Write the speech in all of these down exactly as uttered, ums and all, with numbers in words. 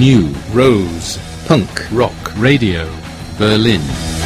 New Rose Punk Rock Radio Berlin.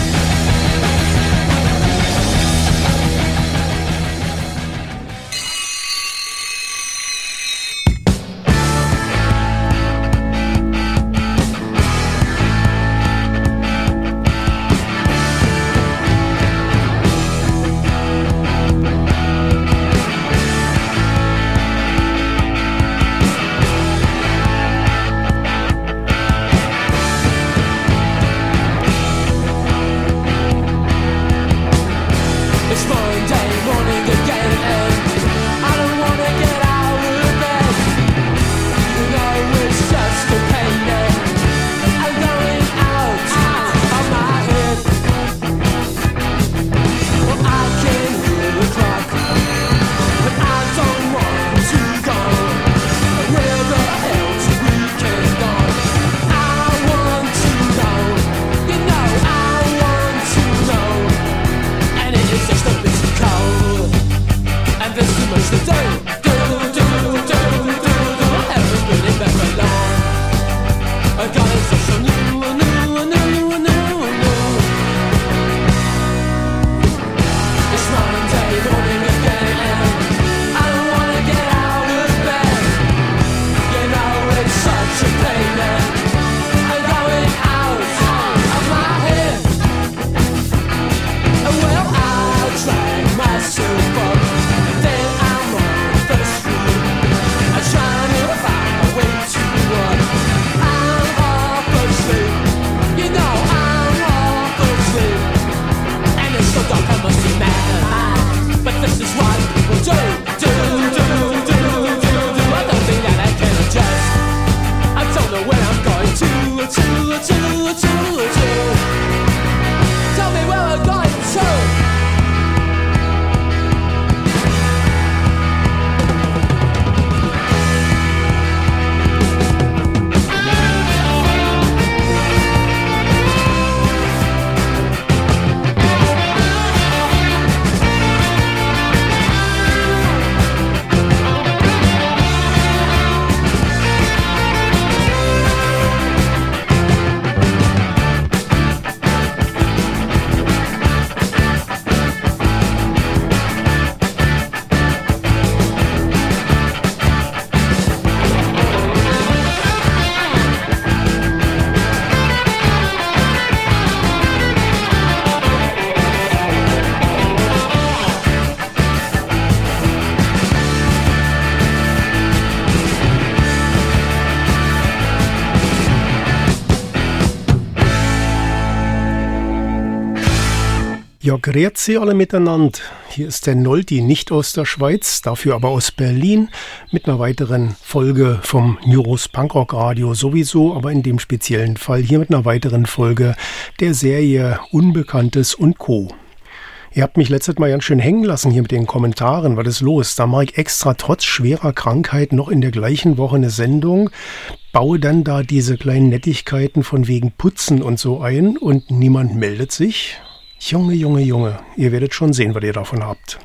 Ja, grüezi alle miteinander. Hier ist der Noldi, nicht aus der Schweiz, dafür aber aus Berlin, mit einer weiteren Folge vom New Rose Punk Rock Radio sowieso, aber in dem speziellen Fall hier mit einer weiteren Folge der Serie Unbekanntes und Co. Ihr habt mich letztes Mal ganz schön hängen lassen hier mit den Kommentaren. Was ist los? Da mache ich extra trotz schwerer Krankheit noch in der gleichen Woche eine Sendung, baue dann da diese kleinen Nettigkeiten von wegen Putzen und so ein und niemand meldet sich. Junge, Junge, Junge, ihr werdet schon sehen, was ihr davon habt.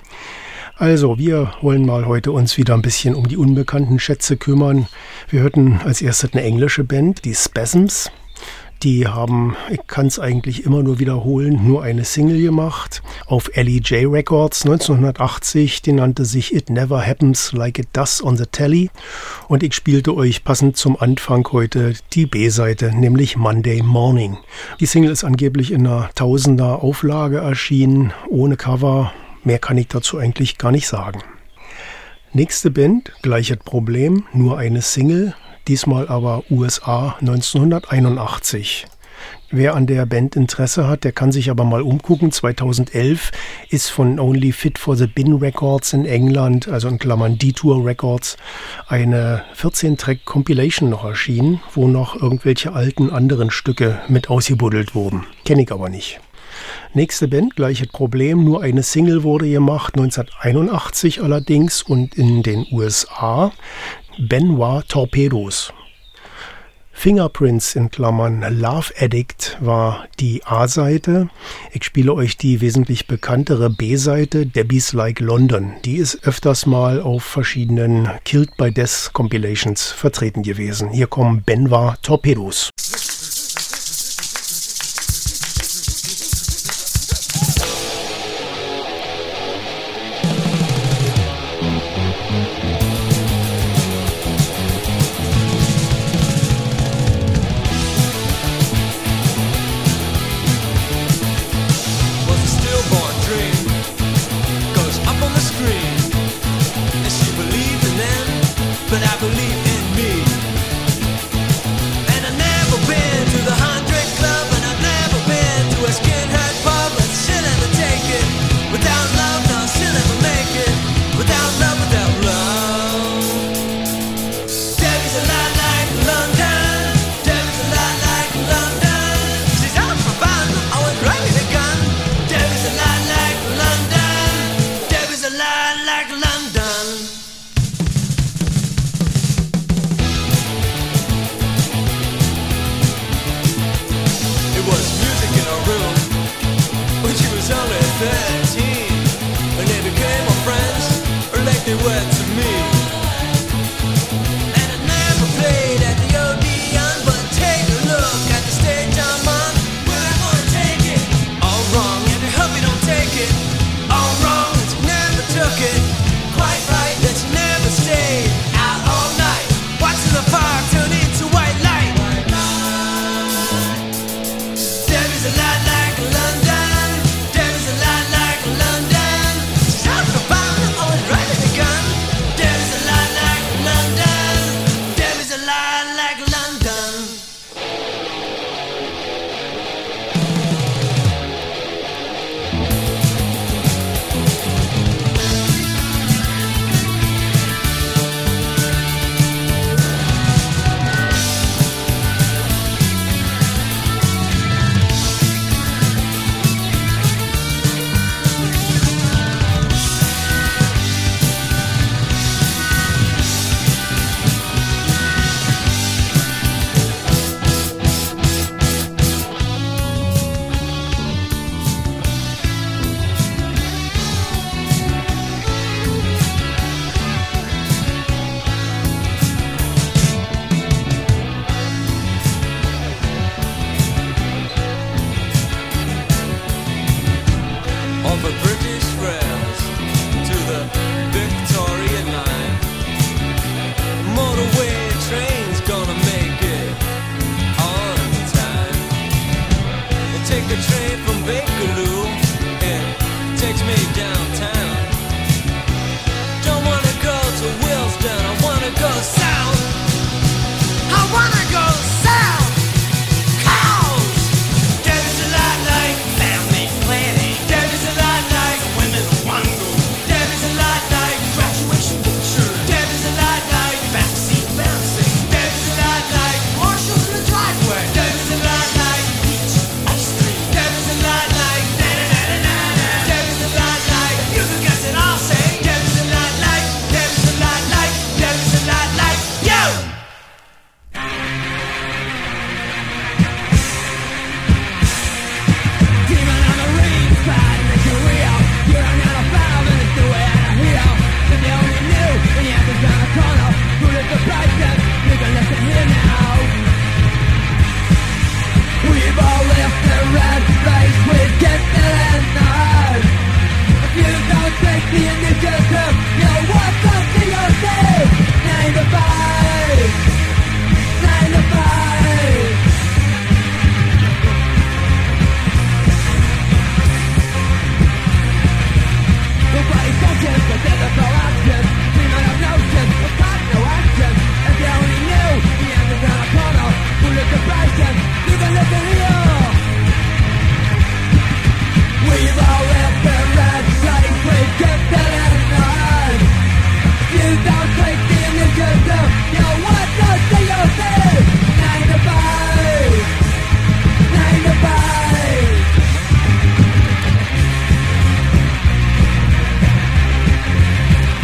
Also, wir wollen mal heute uns wieder ein bisschen um die unbekannten Schätze kümmern. Wir hörten als erstes eine englische Band, die Spasms. Die haben, ich kann es eigentlich immer nur wiederholen, nur eine Single gemacht. Auf L E J Records neunzehnhundertachtzig, die nannte sich It Never Happens Like It Does on the Telly. Und ich spielte euch passend zum Anfang heute die B-Seite, nämlich Monday Morning. Die Single ist angeblich in einer Tausender Auflage erschienen, ohne Cover. Mehr kann ich dazu eigentlich gar nicht sagen. Nächste Band, gleiches Problem, nur eine Single. Diesmal aber U S A neunzehnhunderteinundachtzig. Wer an der Band Interesse hat, der kann sich aber mal umgucken. zweitausendelf ist von Only Fit for the Bin Records in England, also in Klammern Detour Records, eine vierzehn-Track-Compilation noch erschienen, wo noch irgendwelche alten anderen Stücke mit ausgebuddelt wurden. Kenne ich aber nicht. Nächste Band, gleiches Problem, nur eine Single wurde gemacht, neunzehnhunderteinundachtzig allerdings und in den U S A. Benoit Torpedoes. Fingerprints in Klammern Love Addict war die A-Seite. Ich spiele euch die wesentlich bekanntere B-Seite, Debbie's Like London. Die ist öfters mal auf verschiedenen Killed by Death Compilations vertreten gewesen. Hier kommen Benwa Torpedos.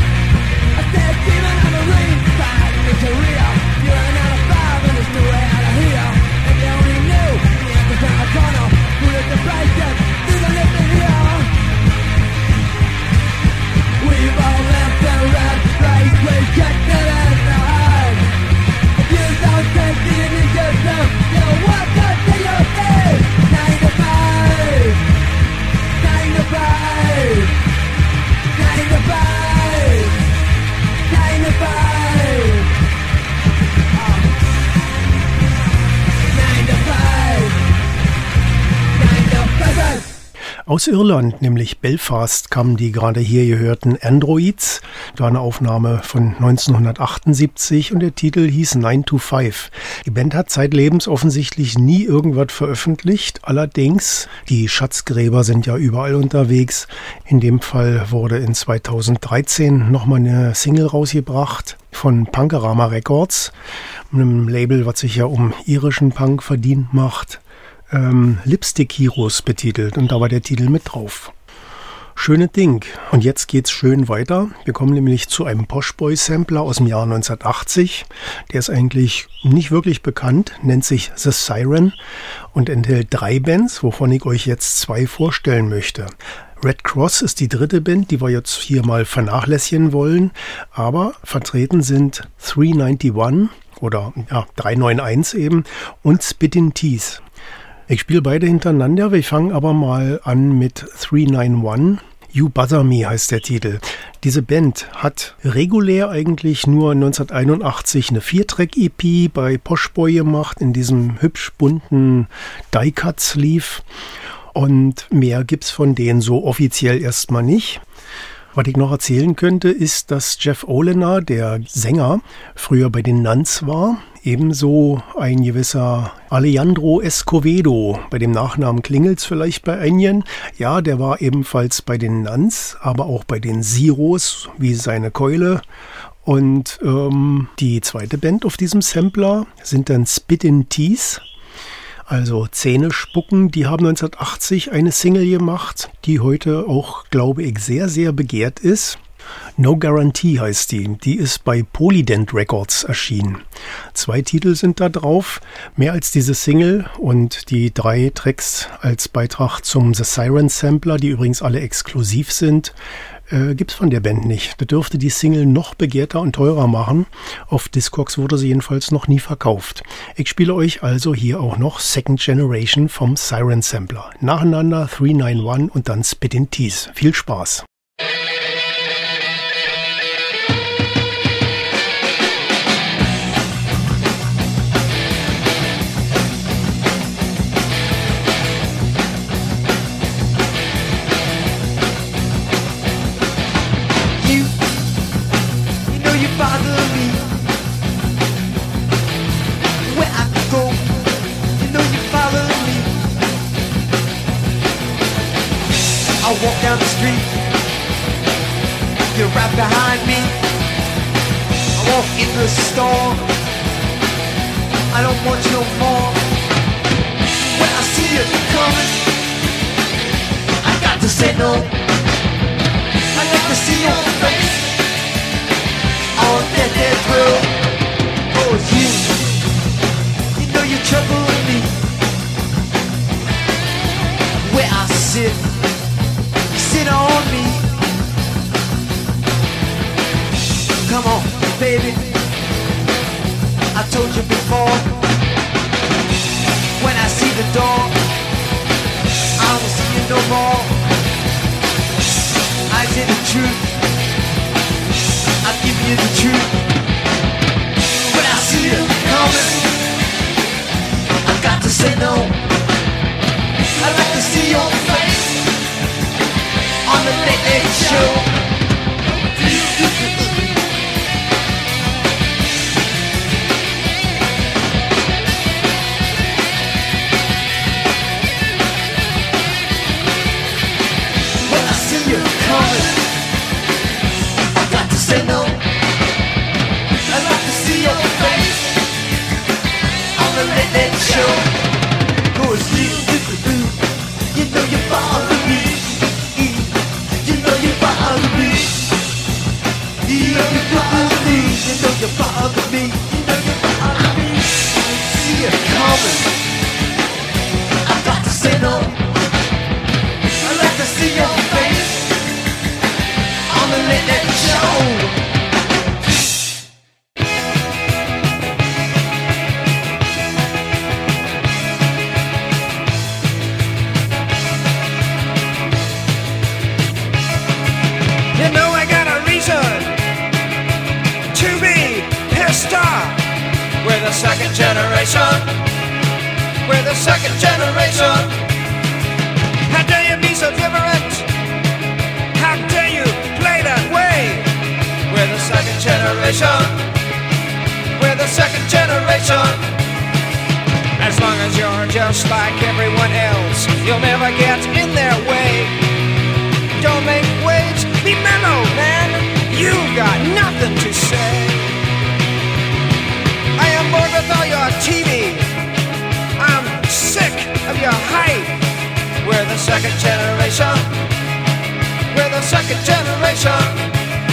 You're an out of five and there's no way out of Aus Irland, nämlich Belfast, kamen die gerade hier gehörten Androids. Das war eine Aufnahme von neunzehnhundertachtundsiebzig und der Titel hieß nine to five. Die Band hat zeitlebens offensichtlich nie irgendwas veröffentlicht. Allerdings, die Schatzgräber sind ja überall unterwegs. In dem Fall wurde in zweitausenddreizehn nochmal eine Single rausgebracht von Punkorama Records, einem Label, was sich ja um irischen Punk verdient macht. Ähm, Lipstick Heroes betitelt und da war der Titel mit drauf. Schönes Ding. Und jetzt geht's schön weiter. Wir kommen nämlich zu einem Poshboy-Sampler aus dem Jahr neunzehnhundertachtzig. Der ist eigentlich nicht wirklich bekannt, nennt sich The Siren und enthält drei Bands, wovon ich euch jetzt zwei vorstellen möchte. Red Cross ist die dritte Band, die wir jetzt hier mal vernachlässigen wollen, aber vertreten sind three ninety-one oder ja, drei neunundneunzig eben und Spittin' Teeth. Ich spiele beide hintereinander, wir fangen aber mal an mit three ninety-one. You Bother Me heißt der Titel. Diese Band hat regulär eigentlich nur neunzehnhunderteinundachtzig eine vier-Track-E P bei Poshboy gemacht, in diesem hübsch bunten Die-Cut-Sleeve. Und mehr gibt's von denen so offiziell erstmal nicht. Was ich noch erzählen könnte, ist, dass Jeff Olener, der Sänger, früher bei den Nuns war. Ebenso ein gewisser Alejandro Escovedo. Bei dem Nachnamen klingelt's vielleicht bei einigen. Ja, der war ebenfalls bei den Nuns, aber auch bei den Zeros, wie seine Keule. Und ähm, die zweite Band auf diesem Sampler sind dann Spittin' Teeth. Also Zähne spucken, die haben neunzehnhundertachtzig eine Single gemacht, die heute auch, glaube ich, sehr, sehr begehrt ist. No Guarantee heißt die. Die ist bei Polydent Records erschienen. Zwei Titel sind da drauf, mehr als diese Single und die drei Tracks als Beitrag zum The Siren Sampler, die übrigens alle exklusiv sind, äh, gibt's von der Band nicht. Das dürfte die Single noch begehrter und teurer machen. Auf Discogs wurde sie jedenfalls noch nie verkauft. Ich spiele euch also hier auch noch Second Generation vom Siren Sampler. Nacheinander three ninety-one und dann Spittin' Teeth. Viel Spaß! Walk down the street, you're right behind me. I walk in the store, I don't want you no more. When I see you coming, I got to say no. I got to see your face on that dead road. Oh, it's you, you know you trouble me. Where I sit, sit on me. Come on, baby, I told you before. When I see the door, I won't see you no more. I say the truth, I'll give you the truth. When I see you coming, I've got to say no. I'd like to see your face on the Late Late Show. When I see you coming, I got to say no. I'd like to see your face on the Late Late Show. 'Cause you, you know you bother me. You know you bother me. You know you bother me. You know you bother me. You know you bother me. See you coming, I've got to say no. I'd like to see your face on the Late Late Show. You know I got a reason to be pissed off. We're the second generation. We're the second generation. How dare you be be so different? How dare you play that way? We're the second generation. We're the second generation. As long as you're just like everyone else, you'll never get in their way. Don't make waves, be mellow, man. You've got nothing to say. I am bored with all your T V. I'm sick of your hype. We're the second generation. We're the second generation.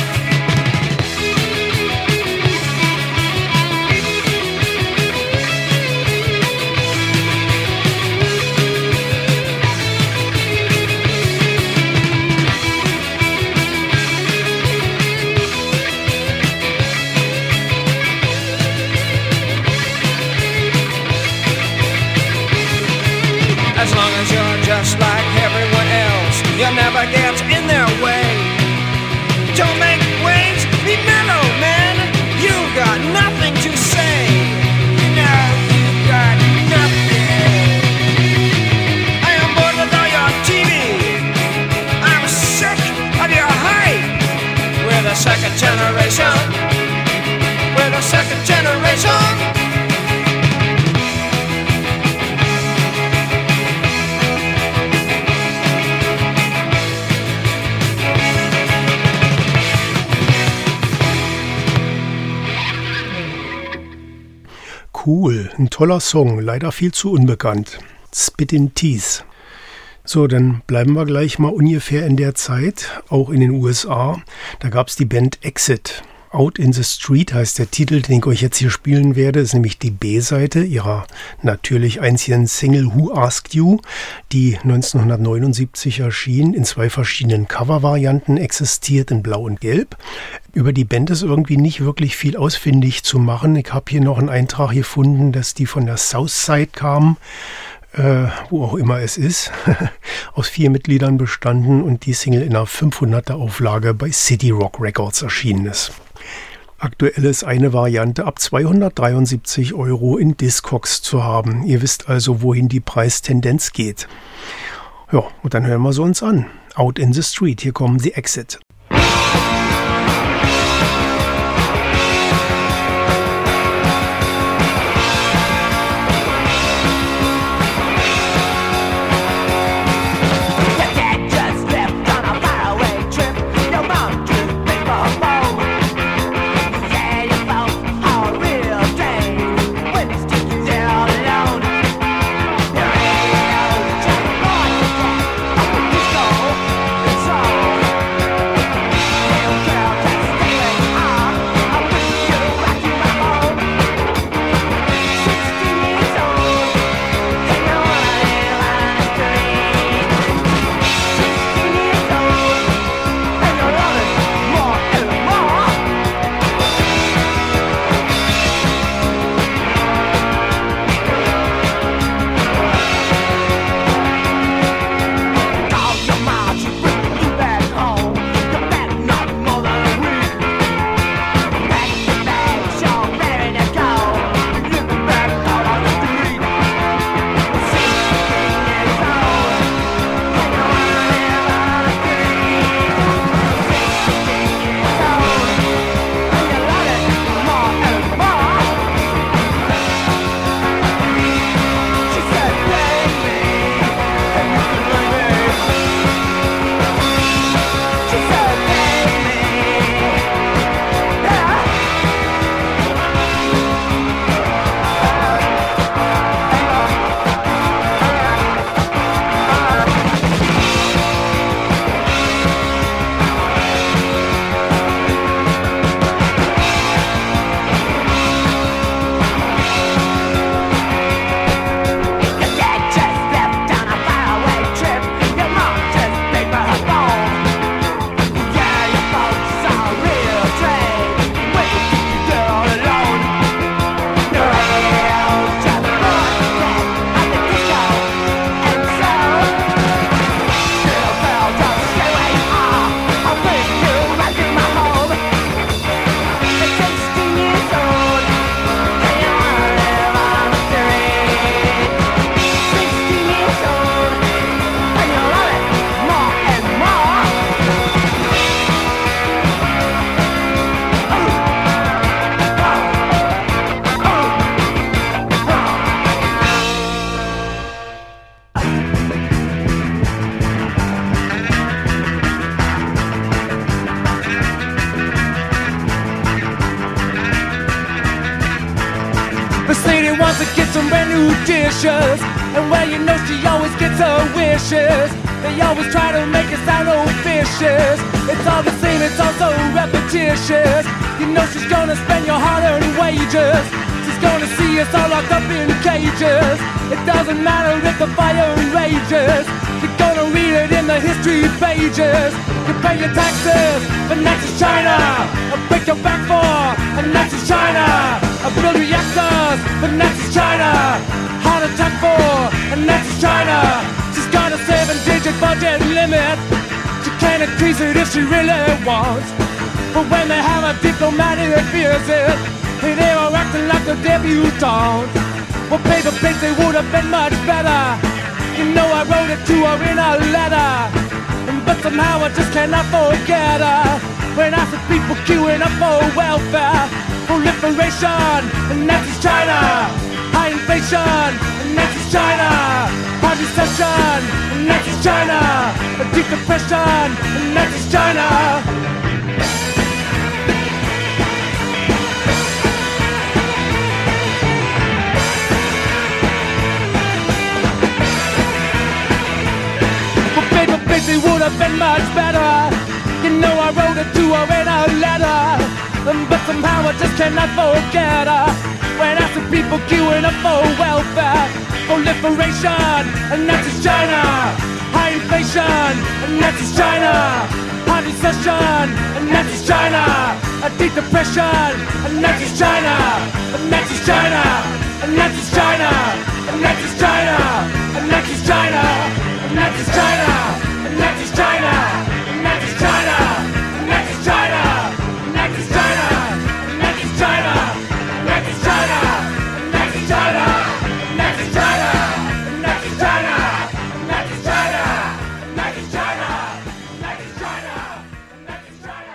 As long as you're just like everyone else, you'll never get in their way. Don't make waves, be mellow, man. You've got nothing to say. No, you've got nothing. I am bored with all your T V. I'm sick of your hype. We're the second generation. We're the second generation. Cool, ein toller Song, leider viel zu unbekannt. Spittin' Teeth. So, dann bleiben wir gleich mal ungefähr in der Zeit, auch in den U S A. Da gab es die Band Exit. Out in the Street heißt der Titel, den ich euch jetzt hier spielen werde, ist nämlich die B-Seite ihrer natürlich einzigen Single Who Asked You, die neunzehnhundertneunundsiebzig erschien, in zwei verschiedenen Covervarianten existiert, in Blau und Gelb. Über die Band ist irgendwie nicht wirklich viel ausfindig zu machen. Ich habe hier noch einen Eintrag gefunden, dass die von der Southside kamen, äh, wo auch immer es ist, aus vier Mitgliedern bestanden und die Single in einer fünfhunderter Auflage bei City Rock Records erschienen ist. Aktuell ist eine Variante ab zweihundertdreiundsiebzig Euro in Discogs zu haben. Ihr wisst also, wohin die Preistendenz geht. Ja, und dann hören wir sie uns an. Out in the Street, hier kommen sie Exit. Disco, it's all some brand new dishes. And well, you know she always gets her wishes. They always try to make it sound officious. It's all the same, it's all so repetitious. You know she's gonna spend your hard-earned wages. She's gonna see us all locked up in cages. It doesn't matter if the fire rages. You're gonna read it in the history pages. You pay your taxes, but next is China. I break your back for, and next is China. I build reactors, but next is China. Heart attack for, and next is China. She's got a seven-digit budget limit. She can't increase it if she really wants. But when they have a diplomatic visit, hey, they are acting like a debutante. Well, paper plates, they would have been much better. You know I wrote it to her in a letter. But somehow I just cannot forget her. When I see people queuing up for welfare, proliferation, and next is China. High inflation, and next is China. High recession, and next is China. A deep depression, and next is China. It would have been much better. You know I wrote it to her in a letter. But somehow I just cannot forget her. When I see people queuing up for welfare, proliferation, and next is China. High inflation, and next is China. High recession, and next is China. A deep depression, and next is China. And next is China. And next is China. And next is China. And next is China. And next is China. Next is China, next is China, next is China, next is China, next is China, next is China, next is China, next is China, next is China, next is China, next is China, next is China, next is China.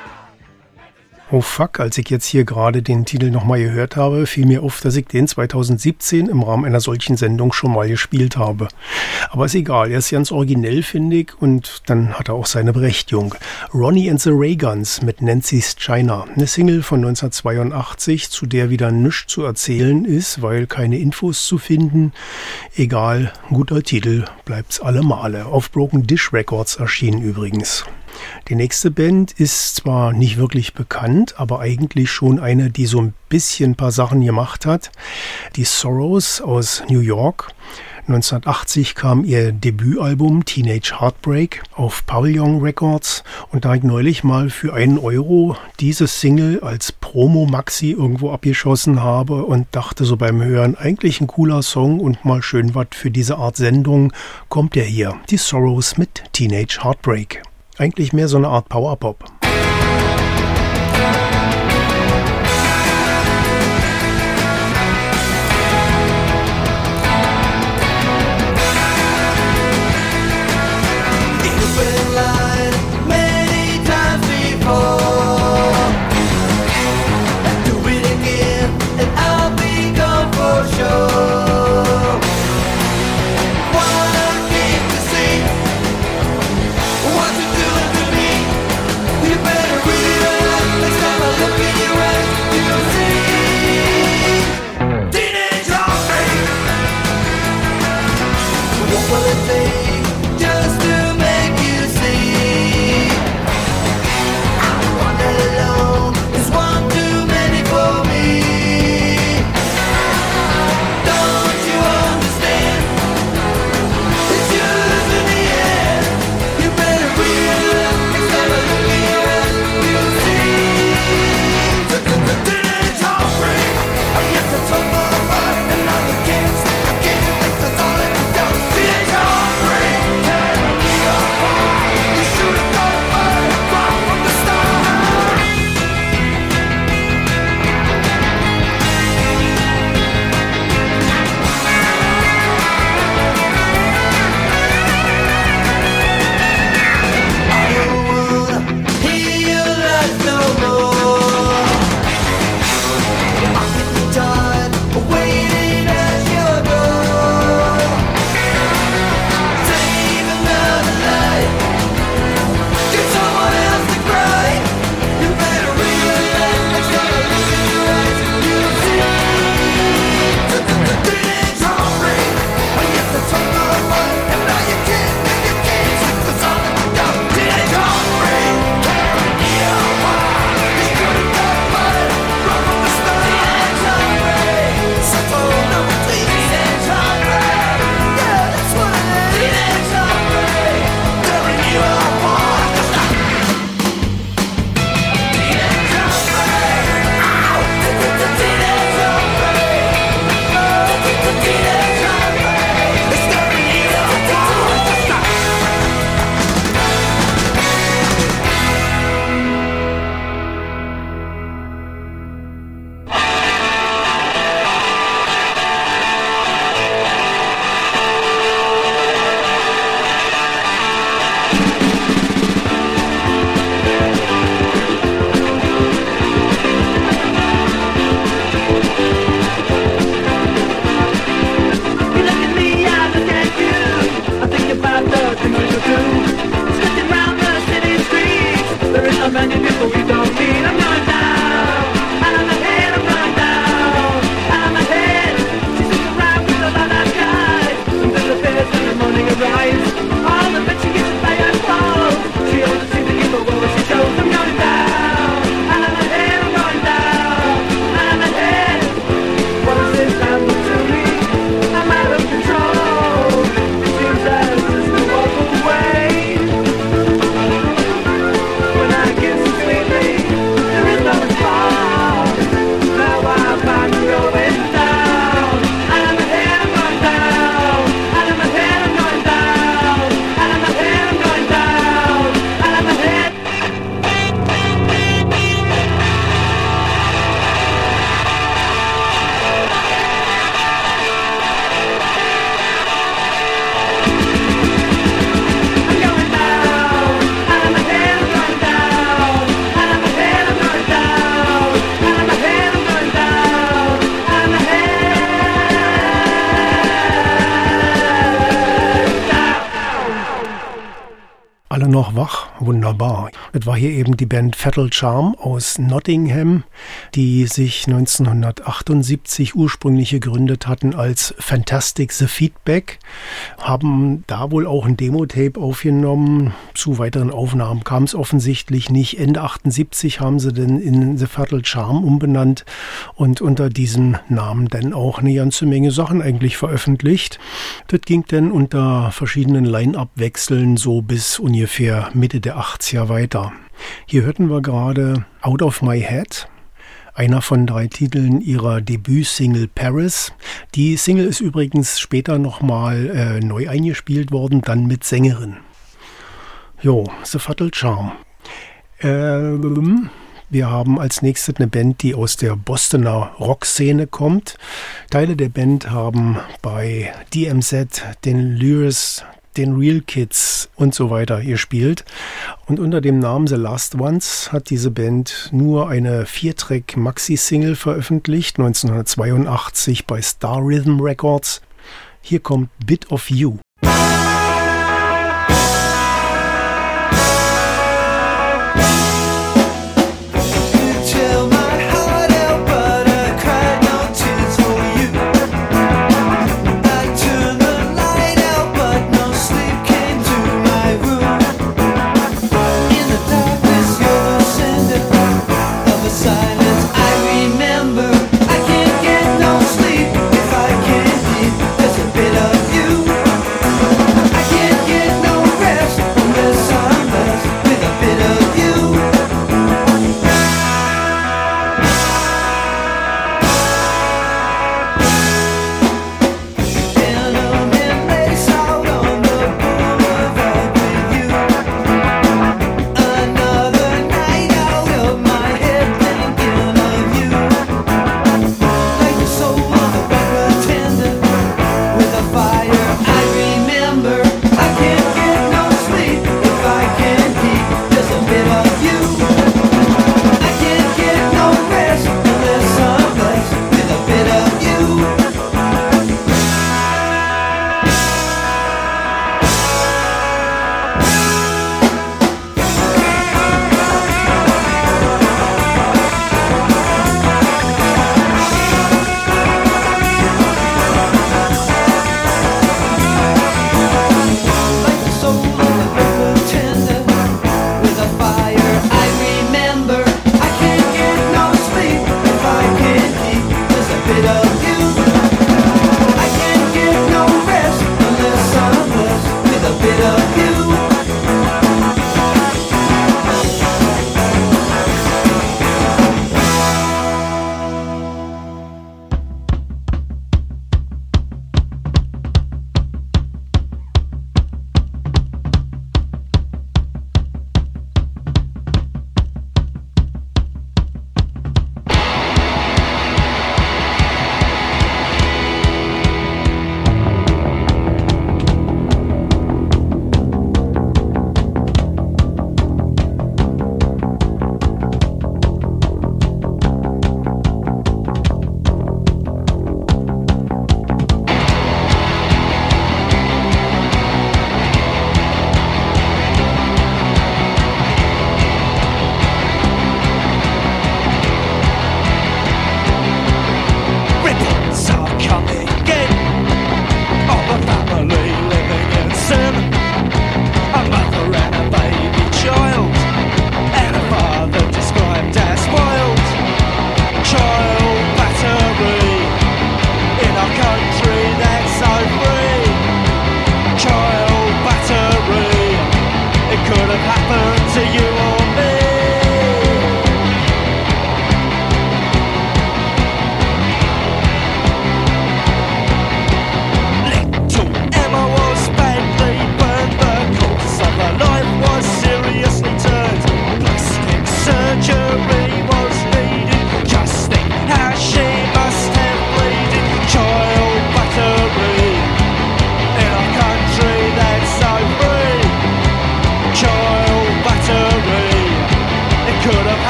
Oh fuck, als ich jetzt hier gerade den Titel nochmal gehört habe, fiel mir auf, dass ich den zweitausendsiebzehn im Rahmen einer solchen Sendung schon mal gespielt habe. Aber ist egal, er ist ganz originell, finde ich, und dann hat er auch seine Berechtigung. Ronnie and the Reagans mit Nancy's China, eine Single von neunzehnhundertzweiundachtzig, zu der wieder nichts zu erzählen ist, weil keine Infos zu finden. Egal, guter Titel, bleibt's alle Male. Auf Broken Dish Records erschienen übrigens. Die nächste Band ist zwar nicht wirklich bekannt, aber eigentlich schon eine, die so ein bisschen ein paar Sachen gemacht hat. Die Sorrows aus New York. neunzehnhundertachtzig kam ihr Debütalbum Teenage Heartbreak auf Pavillon Records, und da ich neulich mal für einen Euro diese Single als Promo-Maxi irgendwo abgeschossen habe und dachte so beim Hören, eigentlich ein cooler Song und mal schön was für diese Art Sendung, kommt der hier, die Sorrows mit Teenage Heartbreak. Eigentlich mehr so eine Art Powerpop. You Alle noch wach? Wunderbar. Das war hier eben die Band Fatal Charm aus Nottingham, die sich neunzehnhundertachtundsiebzig ursprünglich gegründet hatten als Fantastic the Feedback, haben da wohl auch ein Demo-Tape aufgenommen. Zu weiteren Aufnahmen kam es offensichtlich nicht. Ende achtundsiebzig haben sie dann in The Fatal Charm umbenannt und unter diesem Namen dann auch eine ganze Menge Sachen eigentlich veröffentlicht. Das ging dann unter verschiedenen Line-Up-Wechseln so bis ungefähr Mitte der achtziger weiter. Hier hörten wir gerade Out of My Head, einer von drei Titeln ihrer Debütsingle Paris. Die Single ist übrigens später nochmal äh, neu eingespielt worden, dann mit Sängerin. Jo, The Fatal Charm. Ähm, wir haben als nächstes eine Band, die aus der Bostoner Rockszene kommt. Teile der Band haben bei D M Z, den Lures, den Real Kids und so weiter gespielt. Und unter dem Namen The Last Ones hat diese Band nur eine Vier-Track-Maxi-Single veröffentlicht, neunzehnhundertzweiundachtzig bei Star Rhythm Records. Hier kommt Bit of You. Silence, I remember I can't get no sleep if I can't hear. There's a bit of you.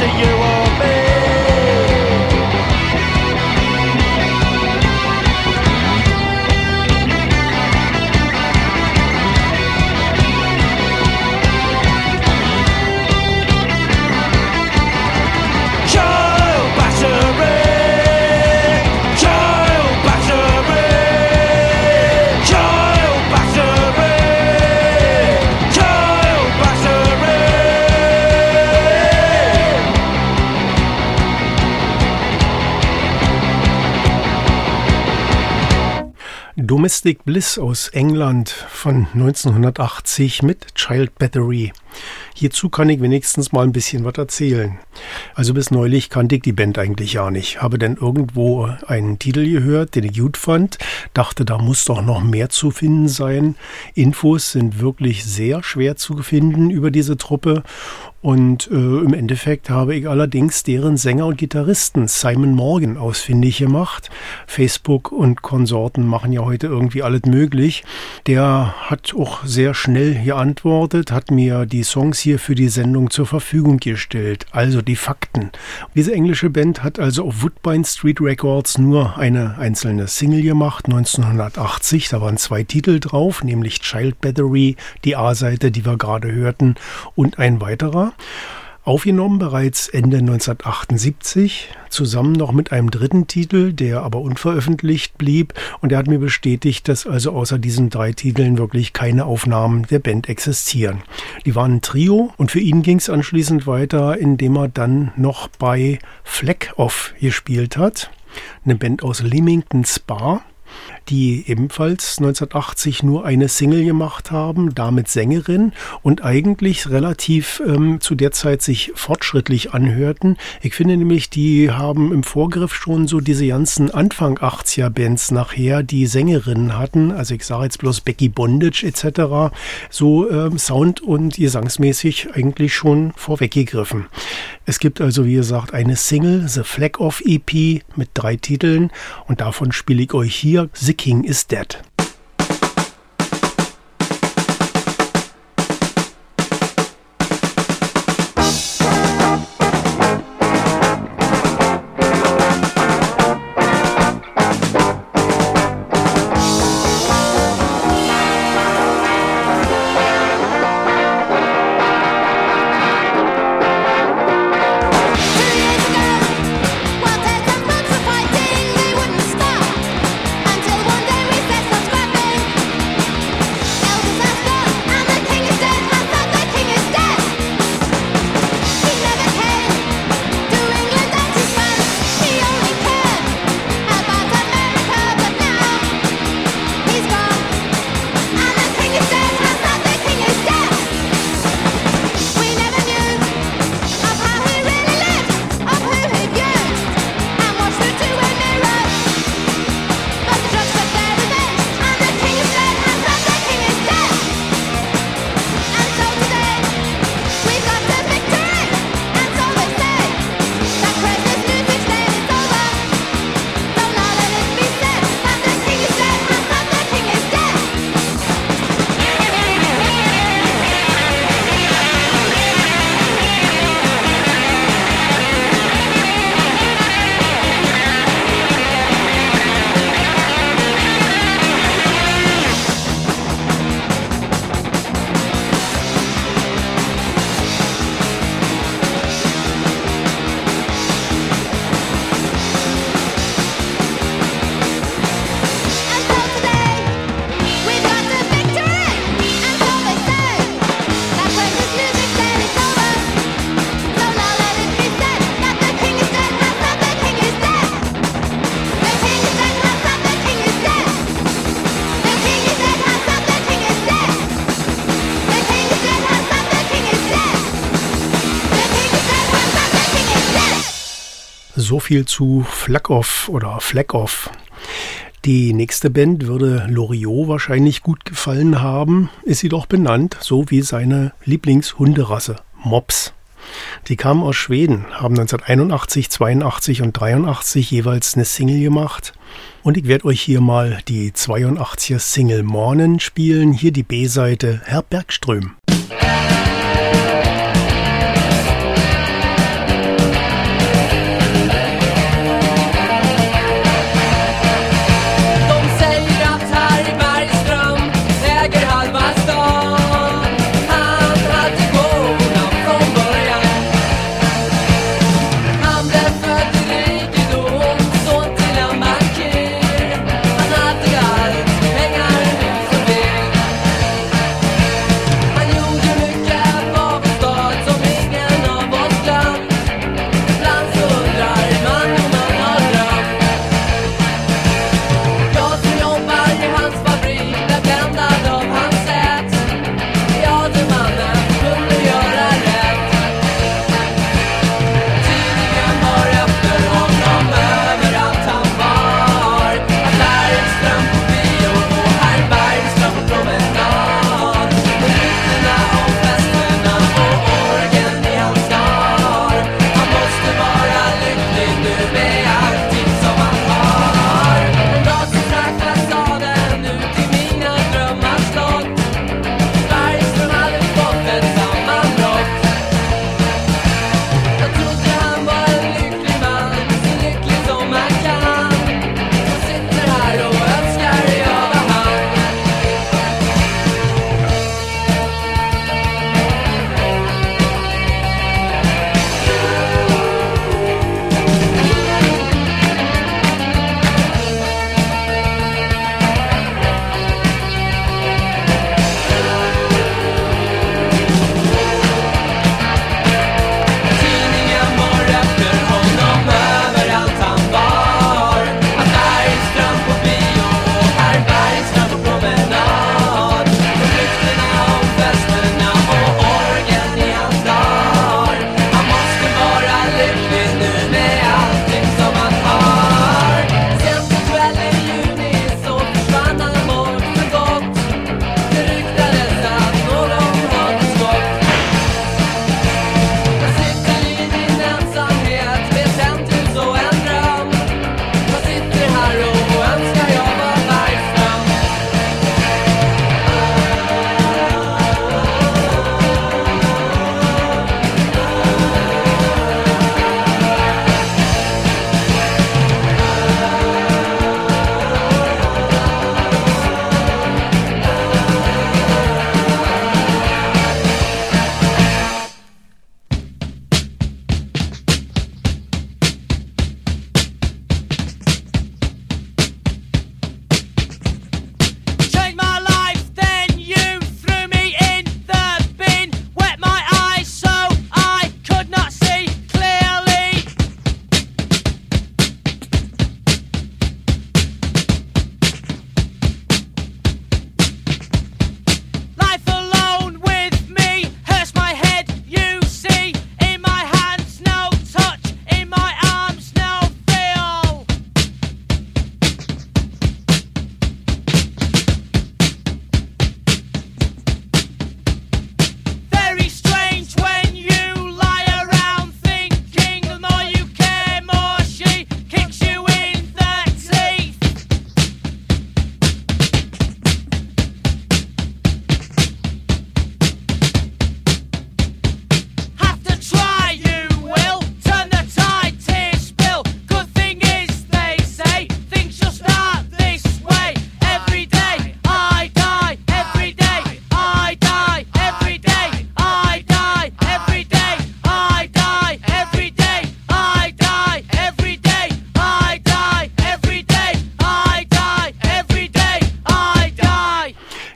to you or me. Domestic Bliss aus England von neunzehnhundertachtzig mit Child Battery. Hierzu kann ich wenigstens mal ein bisschen was erzählen. Also bis neulich kannte ich die Band eigentlich ja nicht. Habe dann irgendwo einen Titel gehört, den ich gut fand. Dachte, da muss doch noch mehr zu finden sein. Infos sind wirklich sehr schwer zu finden über diese Truppe. Und äh, im Endeffekt habe ich allerdings deren Sänger und Gitarristen Simon Morgan ausfindig gemacht. Facebook und Konsorten machen ja heute irgendwie alles möglich. Der hat auch sehr schnell geantwortet, hat mir die Songs hier für die Sendung zur Verfügung gestellt. Also die Fakten. Diese englische Band hat also auf Woodbine Street Records nur eine einzelne Single gemacht, neunzehnhundertachtzig. Da waren zwei Titel drauf, nämlich Child Battery, die A-Seite, die wir gerade hörten, und ein weiterer. Aufgenommen bereits Ende neunzehnhundertachtundsiebzig, zusammen noch mit einem dritten Titel, der aber unveröffentlicht blieb. Und er hat mir bestätigt, dass also außer diesen drei Titeln wirklich keine Aufnahmen der Band existieren. Die waren ein Trio und für ihn ging es anschließend weiter, indem er dann noch bei Fleck Off gespielt hat. Eine Band aus Leamington Spa, die ebenfalls neunzehnhundertachtzig nur eine Single gemacht haben, damit Sängerin und eigentlich relativ ähm, zu der Zeit sich fortschrittlich anhörten. Ich finde nämlich, die haben im Vorgriff schon so diese ganzen Anfang achtziger Bands nachher, die Sängerinnen hatten, also ich sage jetzt bloß Becky Bondage et cetera, so ähm, sound- und gesangsmäßig eigentlich schon vorweggegriffen. Es gibt also, wie gesagt, eine Single, The Flag Off E P mit drei Titeln und davon spiele ich euch hier The King is Dead. So viel zu Flag Off oder Flag Off. Die nächste Band würde Loriot wahrscheinlich gut gefallen haben, ist sie doch benannt, so wie seine Lieblingshunderasse, Mops. Die kamen aus Schweden, haben neunzehnhunderteinundachtzig, zweiundachtzig und dreiundachtzig jeweils eine Single gemacht. Und ich werde euch hier mal die zweiundachtziger Single Mornen spielen, hier die B-Seite Herr Bergström.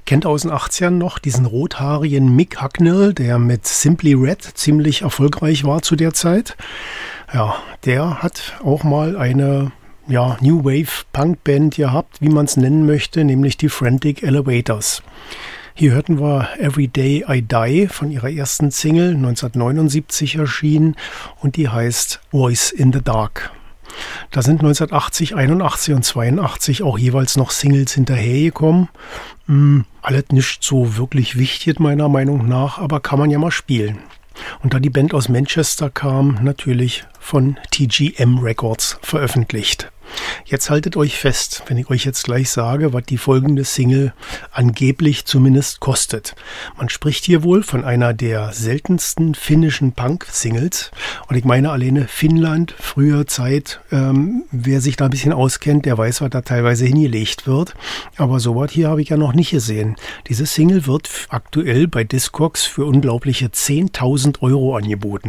Kennt aus den achtzigern noch diesen rothaarigen Mick Hucknall, der mit Simply Red ziemlich erfolgreich war zu der Zeit? Ja, der hat auch mal eine ja, New Wave Punk Band gehabt, wie man es nennen möchte, nämlich die Frantic Elevators. Hier hörten wir Every Day I Die von ihrer ersten Single, neunzehnhundertneunundsiebzig erschienen, und die heißt Voice in the Dark. Da sind neunzehnhundertachtzig, einundachtzig und zweiundachtzig auch jeweils noch Singles hinterhergekommen. Hm, alles nicht so wirklich wichtig meiner Meinung nach, aber kann man ja mal spielen. Und da die Band aus Manchester kam, natürlich von T G M Records veröffentlicht. Jetzt haltet euch fest, wenn ich euch jetzt gleich sage, was die folgende Single angeblich zumindest kostet. Man spricht hier wohl von einer der seltensten finnischen Punk-Singles. Und ich meine alleine Finnland, früher Zeit, ähm, wer sich da ein bisschen auskennt, der weiß, was da teilweise hingelegt wird. Aber sowas hier habe ich ja noch nicht gesehen. Diese Single wird aktuell bei Discogs für unglaubliche zehntausend Euro angeboten.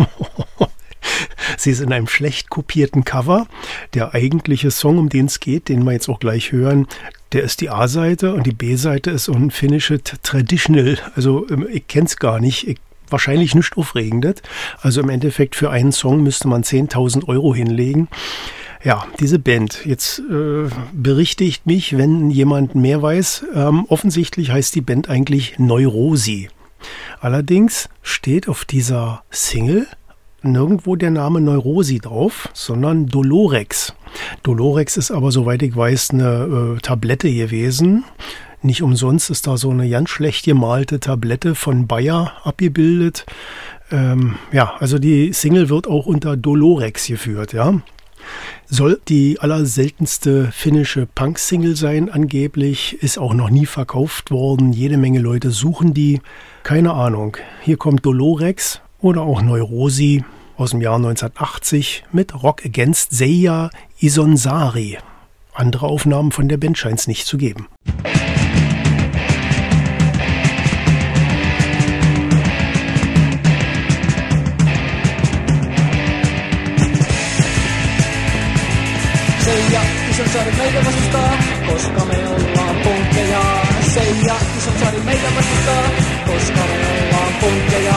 Sie ist in einem schlecht kopierten Cover. Der eigentliche Song, um den es geht, den wir jetzt auch gleich hören, der ist die A-Seite und die B-Seite ist so ein finnisches Traditional. Also ich kenne es gar nicht. Ich, wahrscheinlich nicht aufregendes. Also im Endeffekt für einen Song müsste man zehntausend Euro hinlegen. Ja, diese Band. Jetzt äh, berichtigt mich, wenn jemand mehr weiß. Ähm, offensichtlich heißt die Band eigentlich Neurosi. Allerdings steht auf dieser Single nirgendwo der Name Neurosi drauf, sondern Dolorex. Dolorex ist aber, soweit ich weiß, eine äh, Tablette gewesen. Nicht umsonst ist da so eine ganz schlecht gemalte Tablette von Bayer abgebildet. Ähm, ja, also die Single wird auch unter Dolorex geführt, ja. Soll die allerseltenste finnische Punk-Single sein angeblich, ist auch noch nie verkauft worden. Jede Menge Leute suchen die. Keine Ahnung. Hier kommt Dolorex oder auch Neurosi aus dem Jahr neunzehnhundertachtzig mit Rock Against Seija Isonsaari. Andere Aufnahmen von der Band scheint es nicht zu geben. Seija Isonsaari meitä vastustaa, koska me ollaan punkkeja. Seija Isonsaari meitä vastustaa, koska me ollaan punkkeja.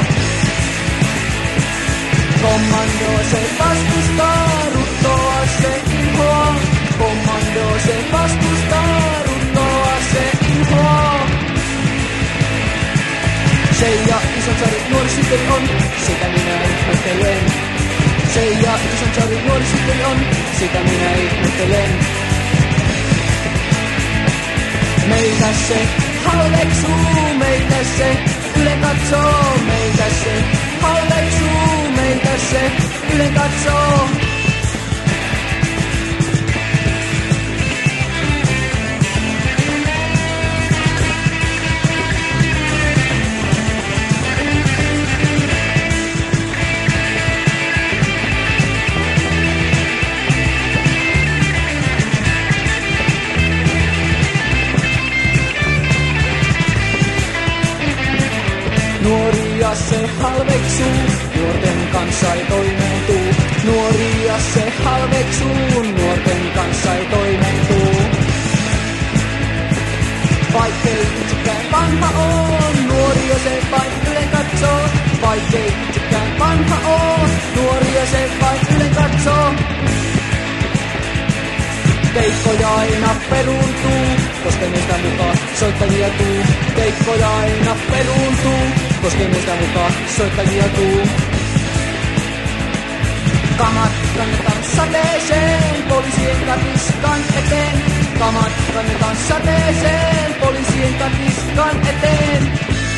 Kommando se vastustaa, ruttoa se inhoa. Kommando se vastustaa, ruttoa se inhoa. Seija Isonsaari nuorisotyö on, sitä minä ihmettelen. Seija Isonsaari nuorisotyö on, sitä minä ihmettelen. Meitä se halveksuu, meitä se yle katsoo, meitä se halveksuu, meitä se yle katsoo. Nuoria se halveksuu, nuorten kanssa ei toimeentuu. Nuoria se halveksuu, nuorten kanssa ei toimeentuu. Vaikkei itsekään vanha on, nuoria se vain ylen katsoo. Vaikkei itsekään vanha on, nuoria se vain ylen katsoo. Keikkoja aina peruuntuu, koska meistä mukaan soittajia tuu. Keikkoja aina peruuntuu, koska meistä mukaan soittajia tuu. Kamat kannetaan sateeseen, poliisien katiskan eteen. Kamat kannetaan sateeseen, poliisien katiskan eteen.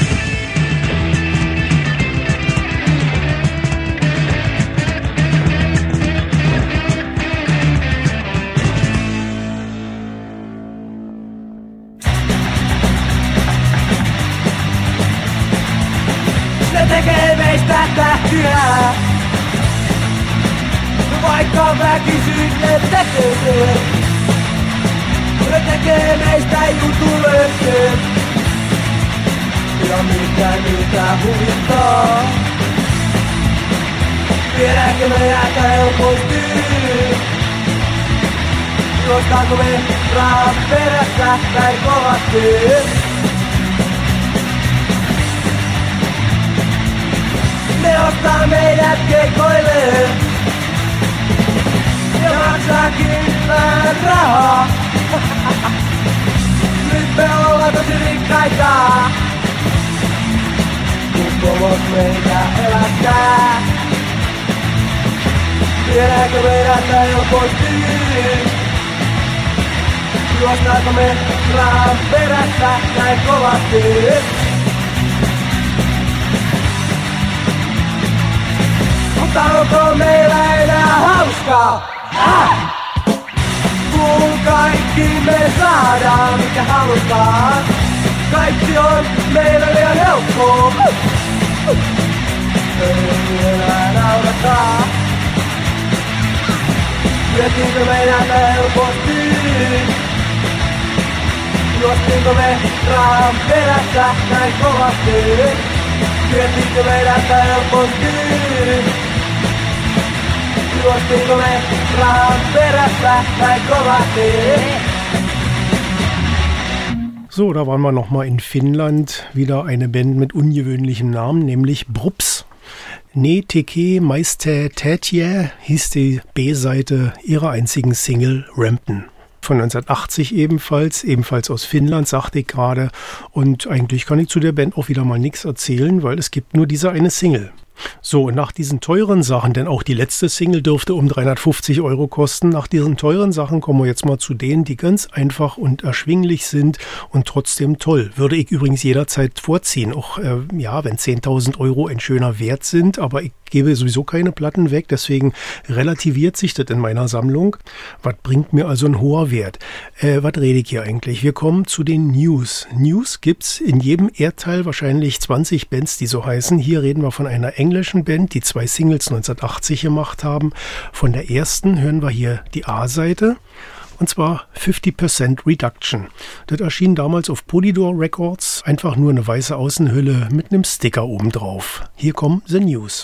Tekee meistä tähtiä, vaikka väkisin ne tekee se. Ne tekee meistä jutulöitä, ja mikä niitä huvittaa. Viedäänkö me jäätä helposti, juostaanko verran perässä näin kovasti? Ne ottaa meidät keikoille ja maksaa kyllä rahaa. Nyt me ollaan tosi rikkaita, kun pomot meitä elättää. Viedäänkö meidät helposti? Juostaanko me rahan perässä näin kovasti? Mutta onko meillä enää hauskaa? Ah! Kun kaikki me saadaan, mikä halutaan. Kaikki on meillä liian helppoa. Ei enää naurataan. Syötiinkö meidän helposti? Juostiinko me rahan perässä näin kovasti? Syötiinkö meidän helposti? Juostiinko me rahan perässä näin kovasti? So, da waren wir nochmal in Finnland. Wieder eine Band mit ungewöhnlichem Namen, nämlich Brups. Ne Teke Maiste Tätje hieß die B-Seite ihrer einzigen Single Rampton. Von neunzehnhundertachtzig ebenfalls, ebenfalls aus Finnland, sagte ich gerade. Und eigentlich kann ich zu der Band auch wieder mal nichts erzählen, weil es gibt nur diese eine Single. So, und nach diesen teuren Sachen, denn auch die letzte Single dürfte um dreihundertfünfzig Euro kosten, nach diesen teuren Sachen kommen wir jetzt mal zu denen, die ganz einfach und erschwinglich sind und trotzdem toll. Würde ich übrigens jederzeit vorziehen, auch äh, ja, wenn zehntausend Euro ein schöner Wert sind, aber ich gebe sowieso keine Platten weg, deswegen relativiert sich das in meiner Sammlung. Was bringt mir also ein hoher Wert? Äh, was rede ich hier eigentlich? Wir kommen zu den News. News gibt's in jedem Erdteil wahrscheinlich zwanzig Bands, die so heißen. Hier reden wir von einer englischen Band, die zwei Singles neunzehnhundertachtzig gemacht haben. Von der ersten hören wir hier die A-Seite. Und zwar fifty percent Reduction. Das erschien damals auf Polydor Records. Einfach nur eine weiße Außenhülle mit einem Sticker oben drauf. Hier kommen The News.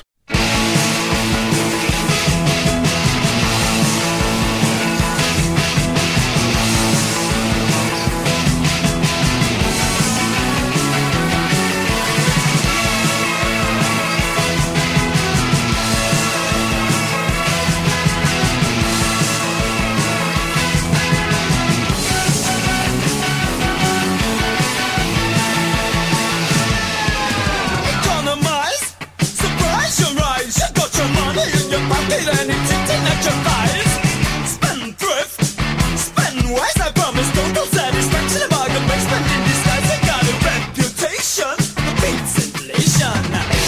And it's sitting at your thighs. Spend thrift, spend wise. I promise total satisfaction. A bargain basement in disguise. I got a reputation for beats inflation.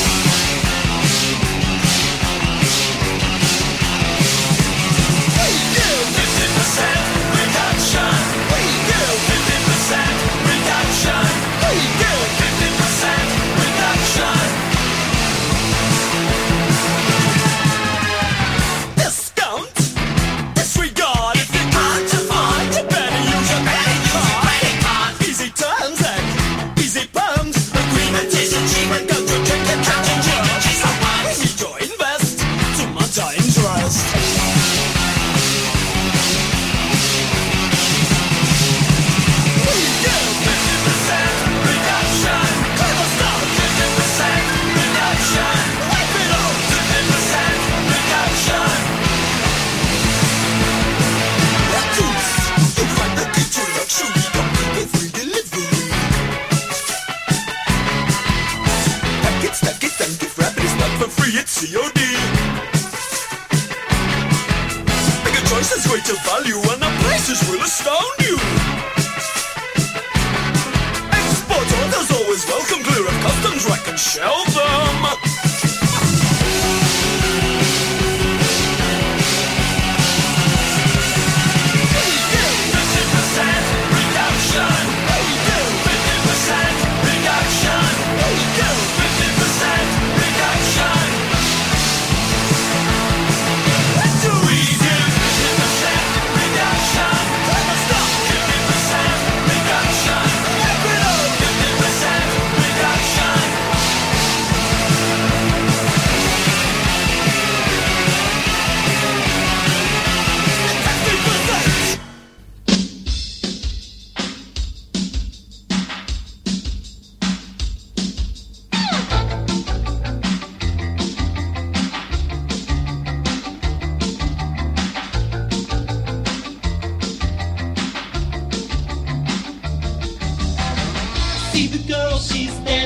We give fifty percent reduction. We give fifty percent reduction. We give fifty percent reduction. C O D. Bigger choices, greater value, and our prices will astound you. Export orders always welcome, clear of customs, rack and shelve them. fifty percent reduction. fifty percent reduction. fifty percent reduction. Reduction.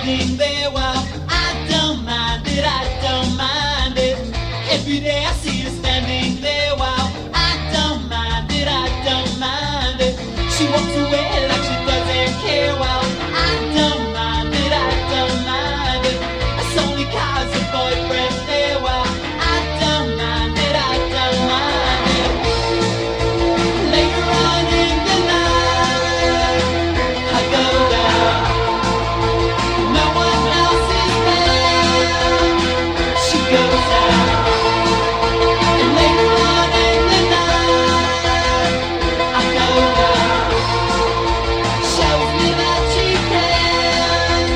standing there while I don't mind it, I don't mind it. Every day I see her standing there while I don't mind it, I don't mind it. She walks away like she doesn't care while I don't mind it, I don't mind it. It's only cause her boyfriend's there while I don't mind it, I don't mind it. Later on in the night I go down, no one else is there. She goes out, and later on in the night I go down, shows me that she cares.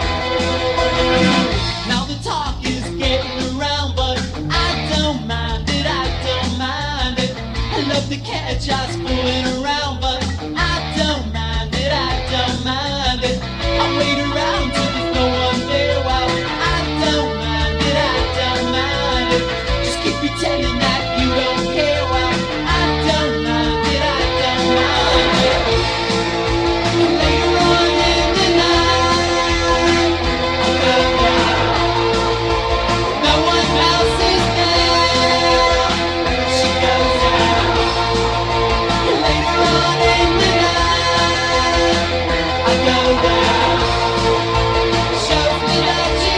Now the talk is getting around, but I don't mind it, I don't mind it. I love to catch us fooling around, but I don't mind it, I don't mind it. I wait around till there's no one there while I don't mind it, I don't mind it. Just keep pretending that you don't care while I don't mind it, I don't mind it. Later on in the night I go down, no one else is there. She goes out, later on in the night I go down, shows me that she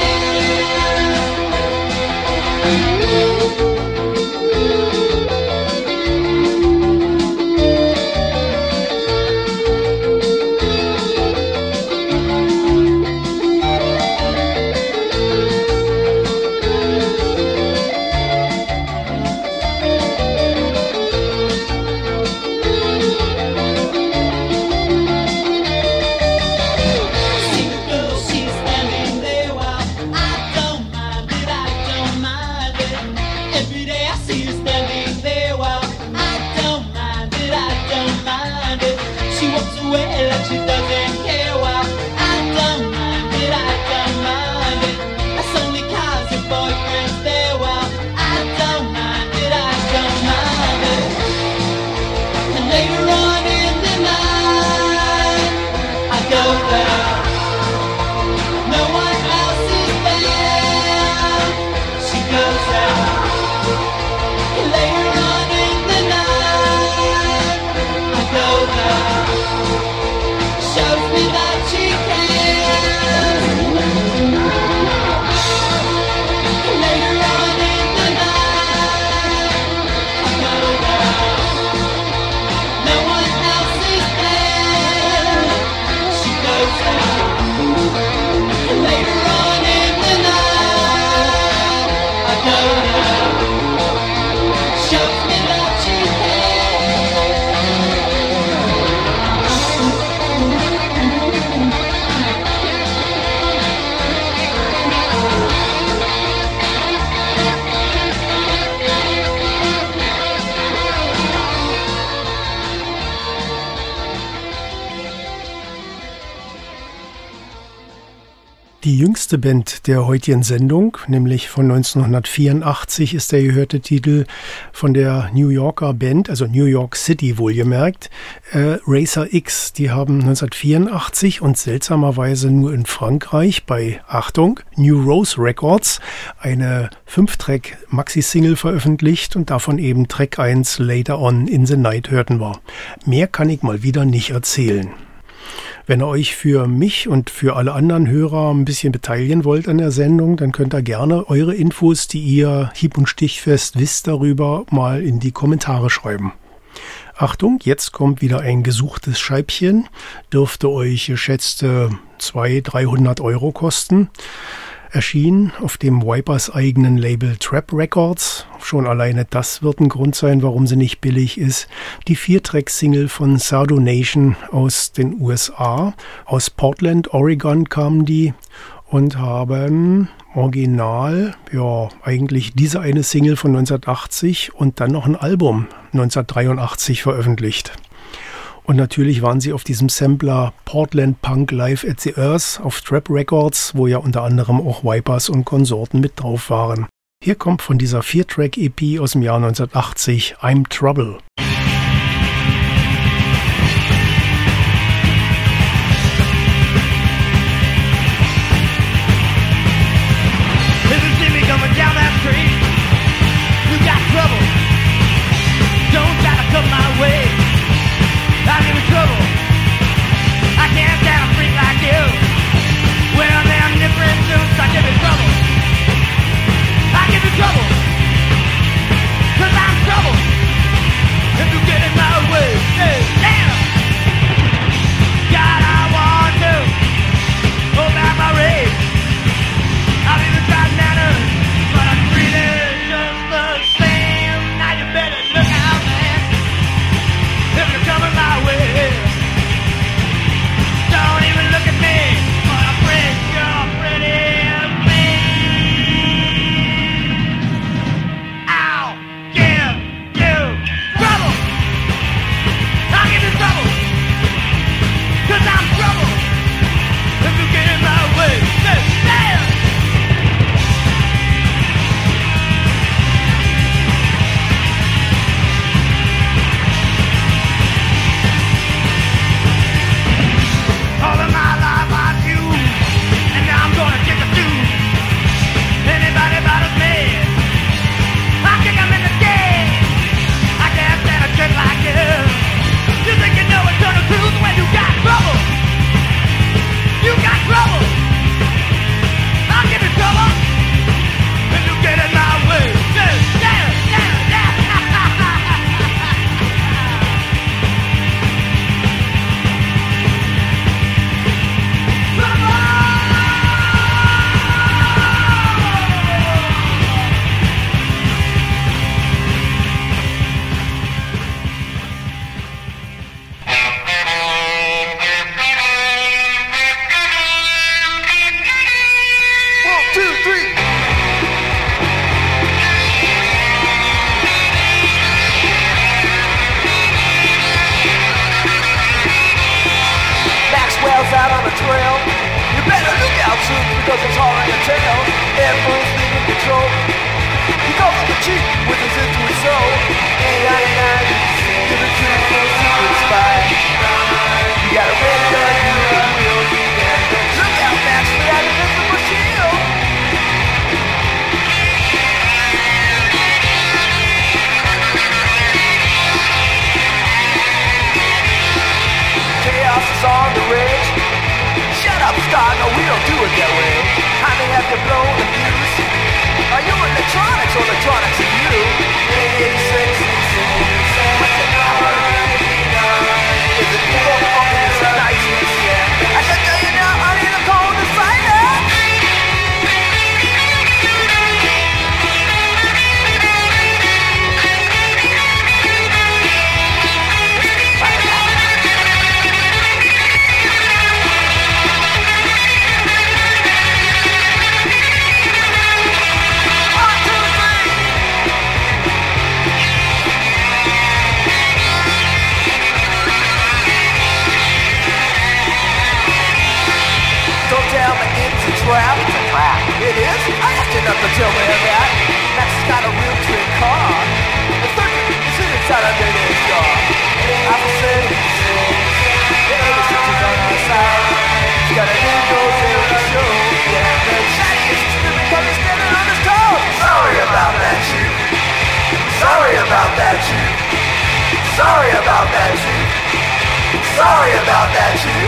see the girl, she's standing there while I don't mind it, I don't mind it. Every day I see her standing there while I don't mind it, I don't mind it. She walks away like she doesn't care while I don't mind it, I don't mind it. That's only cause her boyfriend's there while I don't mind it, I don't mind it. And later on in the night I go down, no one else is there. She goes out, later on in the night I go down, shows me that she cares. Later on in the night I go down, no one else is there. She goes out, later on in the night I go down, shows me that she Die jüngste Band der heutigen Sendung, nämlich von neunzehnhundertvierundachtzig, ist der gehörte Titel von der New Yorker Band, also New York City wohlgemerkt, äh, Racer X. Die haben neunzehnhundertvierundachtzig und seltsamerweise nur in Frankreich bei, Achtung, New Rose Records eine fünf-Track-Maxi-Single veröffentlicht und davon eben Track eins Later On in the Night hörten wir. Mehr kann ich mal wieder nicht erzählen. Wenn ihr euch für mich und für alle anderen Hörer ein bisschen beteiligen wollt an der Sendung, dann könnt ihr gerne eure Infos, die ihr hieb- und stichfest wisst darüber, mal in die Kommentare schreiben. Achtung, jetzt kommt wieder ein gesuchtes Scheibchen. Dürfte euch geschätzte zweihundert, dreihundert Euro kosten. Erschienen auf dem Vipers eigenen Label Trap Records. Schon alleine das wird ein Grund sein, warum sie nicht billig ist. Die Vier-Track-Single von Sardo Nation aus den U S A. Aus Portland, Oregon kamen die und haben original, ja, eigentlich diese eine Single von neunzehnhundertachtzig und dann noch ein Album neunzehnhundertdreiundachtzig veröffentlicht. Und natürlich waren sie auf diesem Sampler Portland Punk Live at the Earth auf Trap Records, wo ja unter anderem auch Vipers und Konsorten mit drauf waren. Hier kommt von dieser Vier-Track-E P aus dem Jahr neunzehnhundertachtzig I'm Trouble. trail. You better look out soon because it's hard on your tail. Everyone's leaving control. He goes to the cheek with his into his soul. eight ninety-nine to the truth, no secret spy. You got a red gun, you can wield. Look out, Max, for that invisible shield. Chaos is on the ridge. Shut up, Star, no, we don't do it that way. I may have to blow the fuse. Are you electronics or electronics are you? eight eighty-six. What's the number? Is it evil? Fucking is it niceness? I can tell you now, I need a code to sign up. Trap. It's a trap. It is? I asked you not to tell me that. That's got a real trick car. The third is in inside under this car. I will say, the eighty-six is on our side. She's got a new nose there to show. Yeah, the shiniest is still because he's standing on his toes. Sorry about that shoe. Sorry about that shoe. Sorry about that shoe. Sorry about that shoe.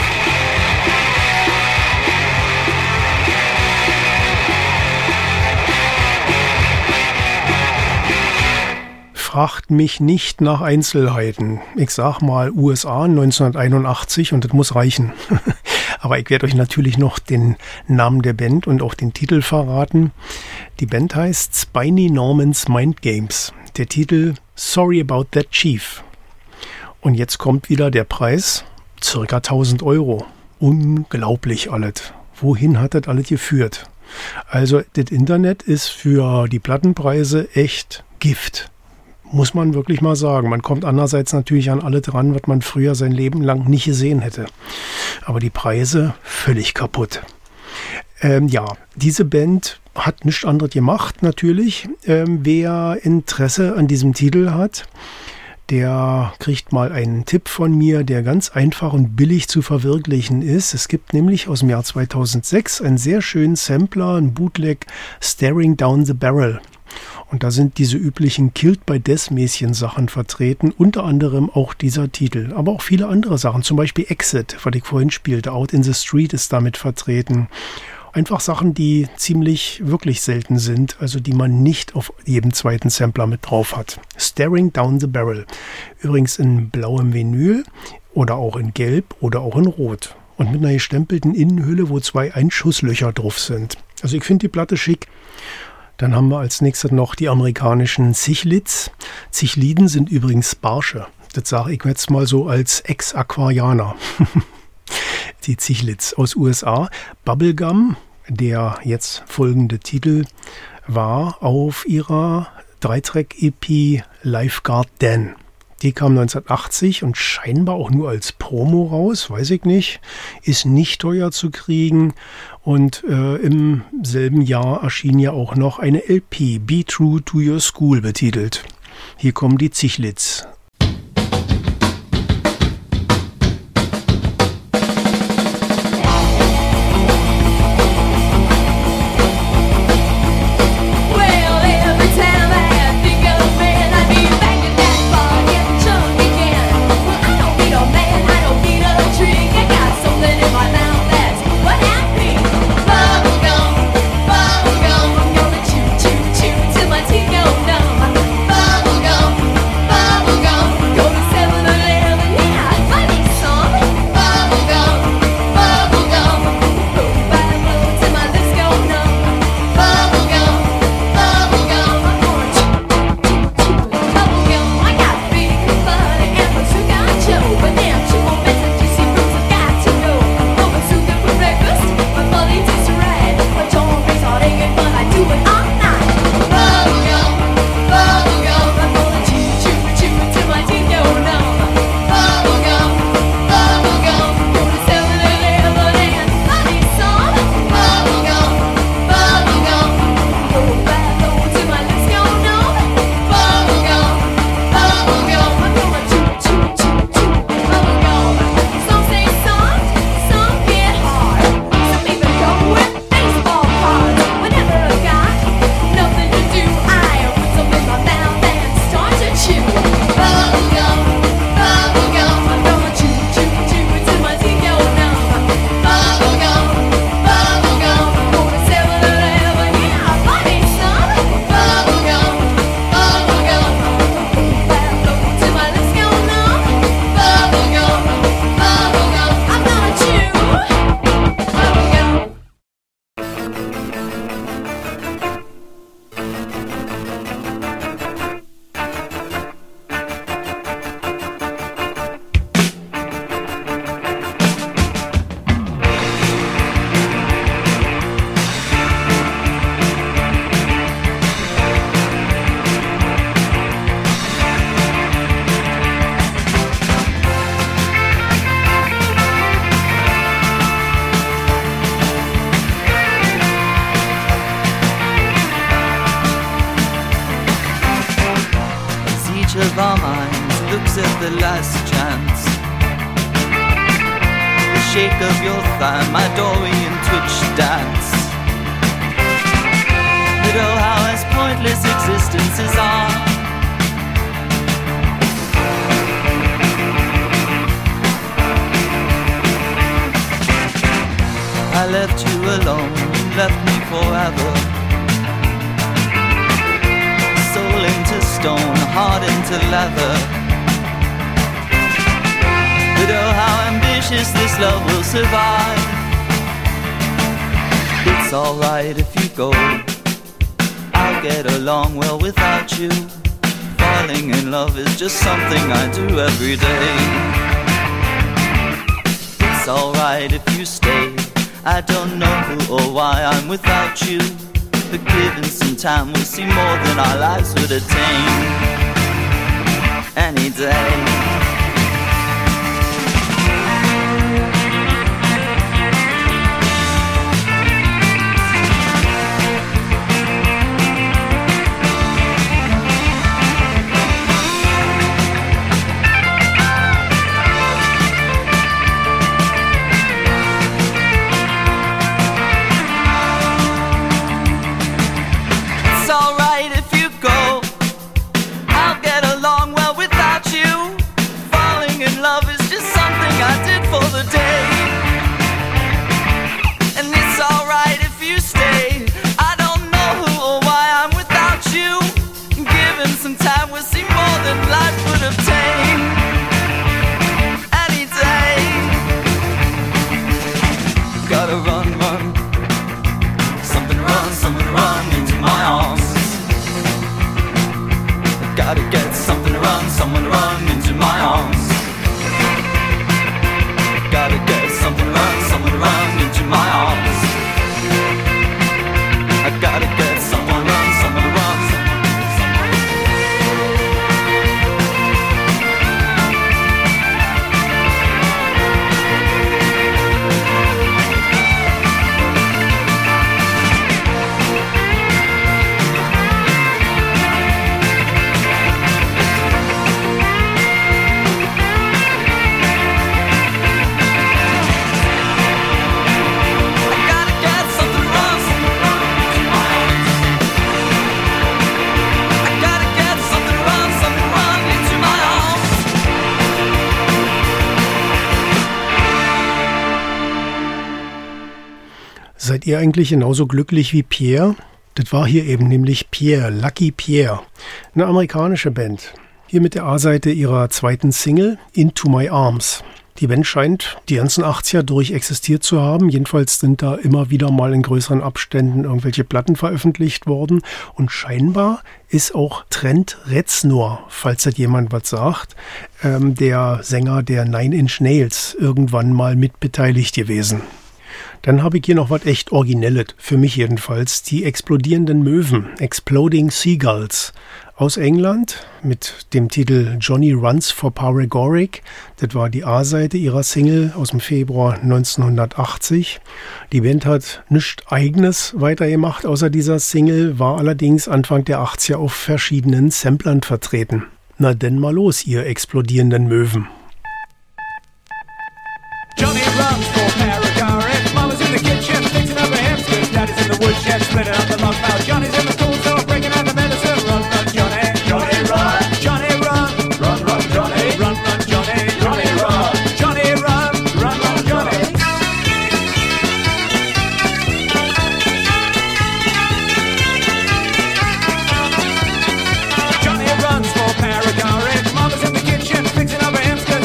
Fragt mich nicht nach Einzelheiten. Ich sag mal U S A neunzehnhunderteinundachtzig und das muss reichen. Aber ich werde euch natürlich noch den Namen der Band und auch den Titel verraten. Die Band heißt Spiny Norman's Mind Games. Der Titel Sorry About That Chief. Und jetzt kommt wieder der Preis, circa tausend Euro. Unglaublich alles. Wohin hat das alles geführt? Also das Internet ist für die Plattenpreise echt Gift. Muss man wirklich mal sagen. Man kommt andererseits natürlich an alle dran, was man früher sein Leben lang nicht gesehen hätte. Aber die Preise völlig kaputt. Ähm, ja, diese Band hat nichts anderes gemacht, natürlich. Ähm, wer Interesse an diesem Titel hat, der kriegt mal einen Tipp von mir, der ganz einfach und billig zu verwirklichen ist. Es gibt nämlich aus dem Jahr zweitausendsechs einen sehr schönen Sampler, einen Bootleg, Staring Down the Barrel. Und da sind diese üblichen Killed by Death-mäßigen Sachen vertreten, unter anderem auch dieser Titel, aber auch viele andere Sachen, zum Beispiel Exit, was ich vorhin spielte, Out in the Street ist damit vertreten. Einfach Sachen, die ziemlich wirklich selten sind, also die man nicht auf jedem zweiten Sampler mit drauf hat. Staring Down the Barrel, übrigens in blauem Vinyl oder auch in Gelb oder auch in Rot. Und mit einer gestempelten Innenhülle, wo zwei Einschusslöcher drauf sind. Also ich finde die Platte schick. Dann haben wir als nächstes noch die amerikanischen Zichlids. Zichliden sind übrigens Barsche. Das sage ich jetzt mal so als Ex-Aquarianer. Die Zichlids aus U S A. Bubblegum, der jetzt folgende Titel, war auf ihrer Dreitrack-E P Lifeguard Dan. Die kam neunzehnhundertachtzig und scheinbar auch nur als Promo raus, weiß ich nicht. Ist nicht teuer zu kriegen. Und äh, im selben Jahr erschien ja auch noch eine L P, Be True to Your School, betitelt. Hier kommen die Zichlids. Bubblegum, Each of our minds looks at the last chance. The shake of your thigh, my Dorian twitch dance. But oh, how as pointless existences are. I left you alone, you left me forever. Soul into stone, heart into leather. But oh, how ambitious this love will survive. It's alright if you go, I'll get along well without you. Falling in love is just something I do every day. It's alright if you stay, I don't know who or why I'm without you. But given some time we'll see more than our lives would attain. Any day. Seid ihr eigentlich genauso glücklich wie Pierre? Das war hier eben nämlich Pierre, Lucky Pierre, eine amerikanische Band. Hier mit der A-Seite ihrer zweiten Single, Into My Arms. Die Band scheint die ganzen achtziger durch existiert zu haben. Jedenfalls sind da immer wieder mal in größeren Abständen irgendwelche Platten veröffentlicht worden. Und scheinbar ist auch Trent Reznor, falls das jemand was sagt, ähm, der Sänger der Nine Inch Nails, irgendwann mal mitbeteiligt gewesen. Dann habe ich hier noch was echt Originelles, für mich jedenfalls, die explodierenden Möwen, Exploding Seagulls, aus England mit dem Titel Johnny Runs for Paregoric. Das war die A-Seite ihrer Single aus dem Februar neunzehnhundertachtzig. Die Band hat nichts Eigenes weitergemacht außer dieser Single, war allerdings Anfang der achtziger auf verschiedenen Samplern vertreten. Na denn mal los, ihr explodierenden Möwen. Johnny runs for Paregoric. Mama's in the kitchen fixing up her hamsters. Daddy's in the woodshed splitting up the log pile. Johnny's in the tool store bringing out the medicine. Run, run, Johnny. Johnny, run. Johnny, run. Run, run, Johnny. Run, run, Johnny. Johnny, run. Johnny, run. Run, run, Johnny. Johnny runs for Paregoric. Mama's in the kitchen fixing up her hamsters.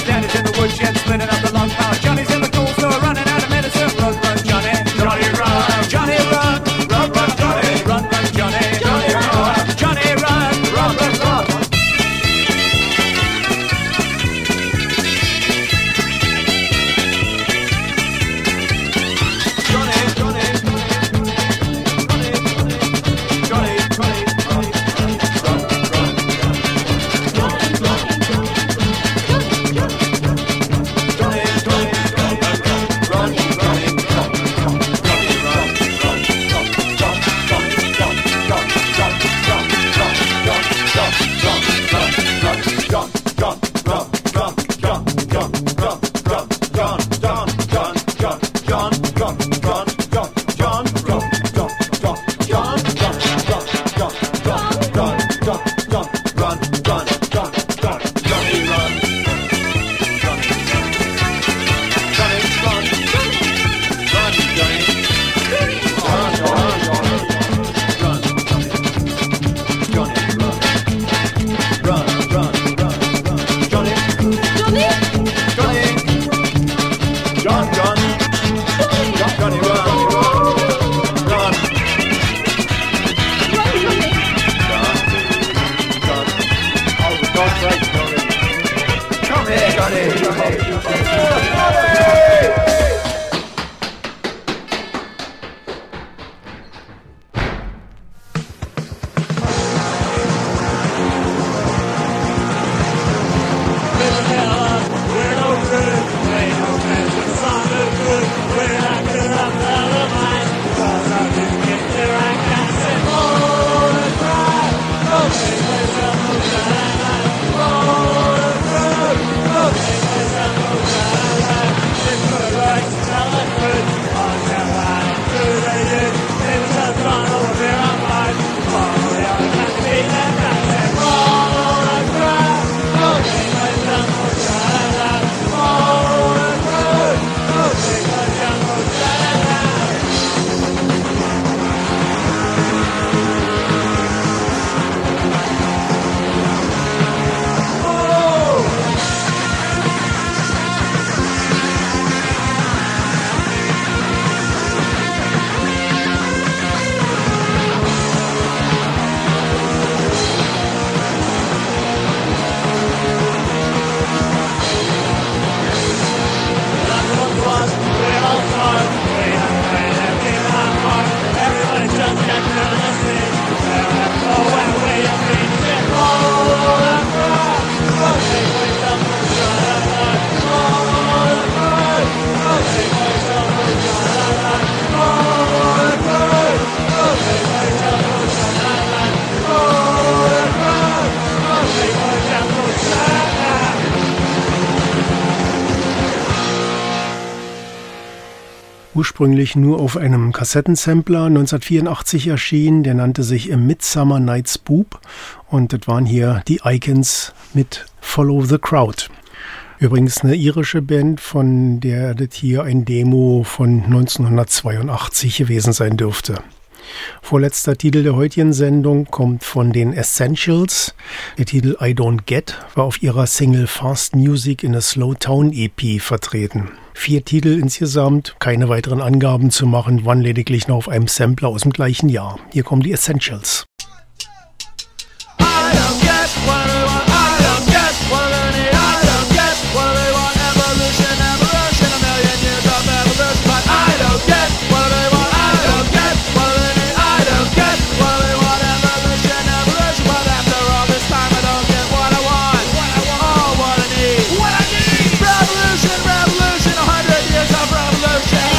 ursprünglich nur auf einem Kassettensampler neunzehnhundertvierundachtzig erschienen. Der nannte sich A Midsummer Night's Boob und das waren hier die Icons mit Follow the Crowd. Übrigens eine irische Band, von der das hier ein Demo von neunzehnhundertzweiundachtzig gewesen sein dürfte. Vorletzter Titel der heutigen Sendung kommt von den Essentials. Der Titel I Don't Get war auf ihrer Single Fast Music in a Slow Town E P vertreten. Vier Titel insgesamt, keine weiteren Angaben zu machen, waren lediglich noch auf einem Sampler aus dem gleichen Jahr. Hier kommen die Essentials. I don't get what I want, I don't get what I need, I don't get what I want, evolution, evolution, a million years of evolution, but I don't get what I want, I don't get what I need, I don't get what I want, evolution, evolution, but after all this time I don't get what I want, what I want, oh, what I need, what I need, revolution, revolution, a hundred years of revolution.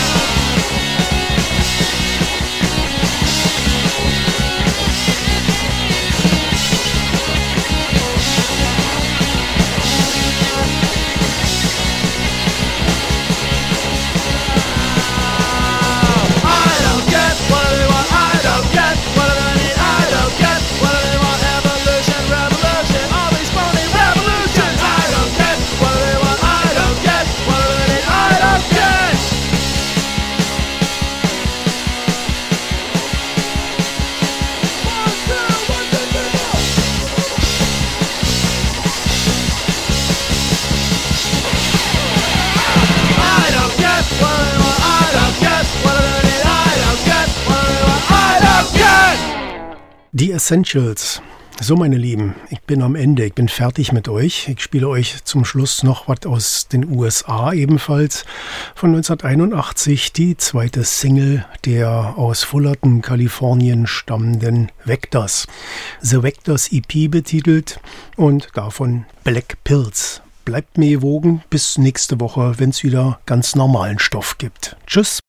Die Essentials. So, meine Lieben, ich bin am Ende, ich bin fertig mit euch. Ich spiele euch zum Schluss noch was aus den U S A ebenfalls von neunzehnhunderteinundachtzig, die zweite Single der aus Fullerton, Kalifornien stammenden Vectors. The Vectors E P betitelt und davon Black Pills. Bleibt mir gewogen, bis nächste Woche, wenn es wieder ganz normalen Stoff gibt. Tschüss.